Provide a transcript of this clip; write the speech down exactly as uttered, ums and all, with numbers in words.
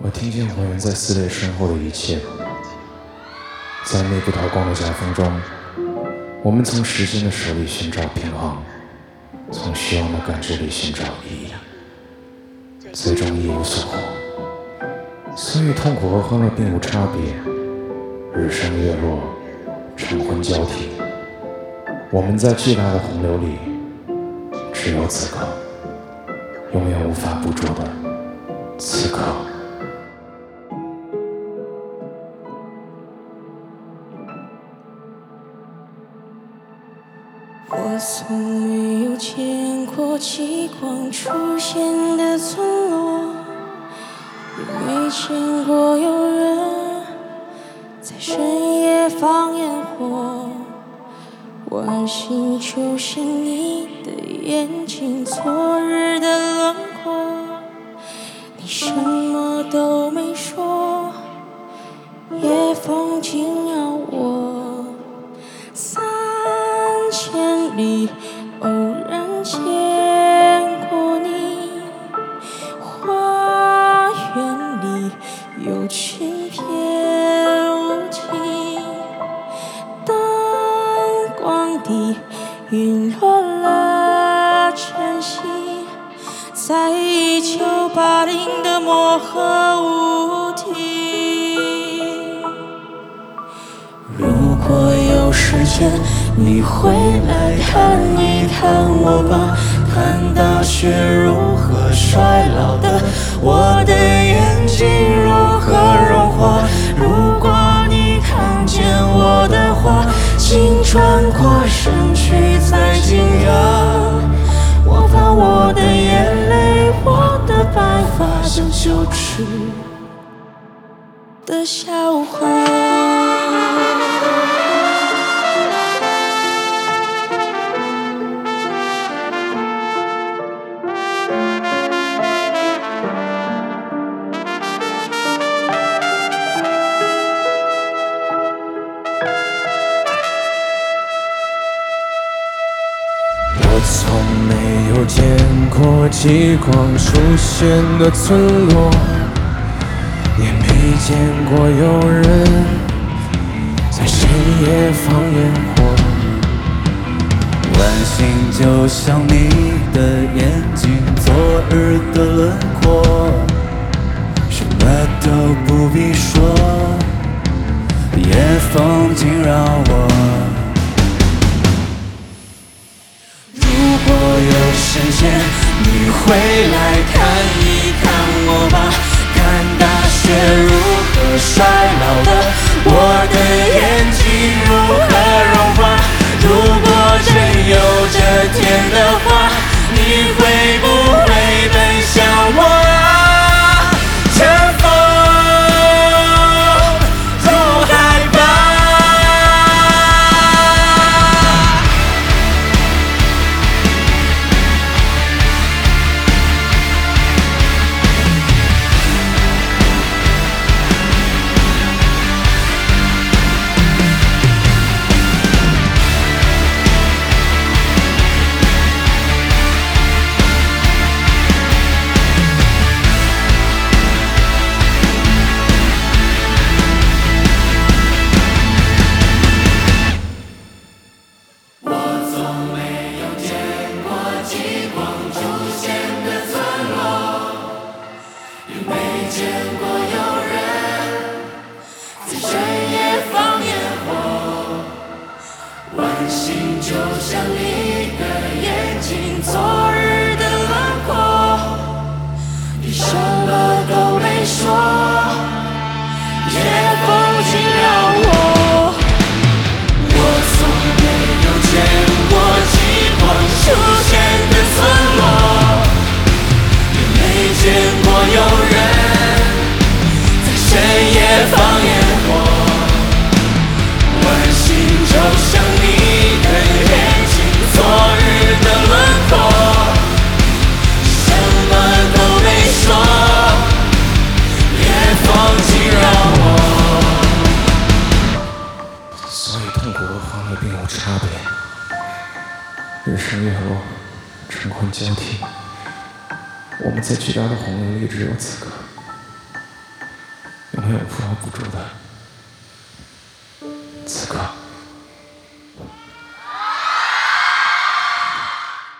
我听见还原在撕裂身后的一切，在密不透光的夹缝中，我们从时间的手里寻找平衡，从虚妄的感知里寻找意义，最终一无所获。所以痛苦和欢乐并无差别，日升月落，晨昏交替，我们在巨大的洪流里，只有此刻，永远无法捕捉的此刻。 我从没有见过极光出现的村落，也没见过有人在深夜放烟火。晚星就像你的眼睛，昨日的轮廓。你什么都没说，夜风惊扰我。三千里偶然见过你，花园里有轻片舞伎，灯光底陨落了晨曦，在一九八零的漠河舞厅。如果有时间，你会来看一看我吧，看大雪如何衰老的，我的眼睛如何融化。如果你看见我的话，请转过身去再惊讶。我把我的眼泪，我的白发当羞耻的笑话。 我从没有见过极光出现的村落，也没见过有人在深夜放烟火。 晚星就像你的眼睛，昨日的轮廓，什么都不必说，夜风惊扰我。如果有时间，你会来看一看我吧，看大雪如何衰老的，我的眼睛如何融化。如果真有这天的话，你会不会奔向我啊？乘风入海吧。就像你的眼睛，昨日的轮廓，你什么都没说，夜风惊扰我。我从没有见过极光出现的村落，也没见过有人在深夜放烟火。晚星就像你昨日的轮廓，什么都没说，夜风惊扰我。 所以痛苦和欢乐并无差别，日升月落，晨昏交替，我们在巨大的洪流里只有此刻， 有无法捕捉的。此刻。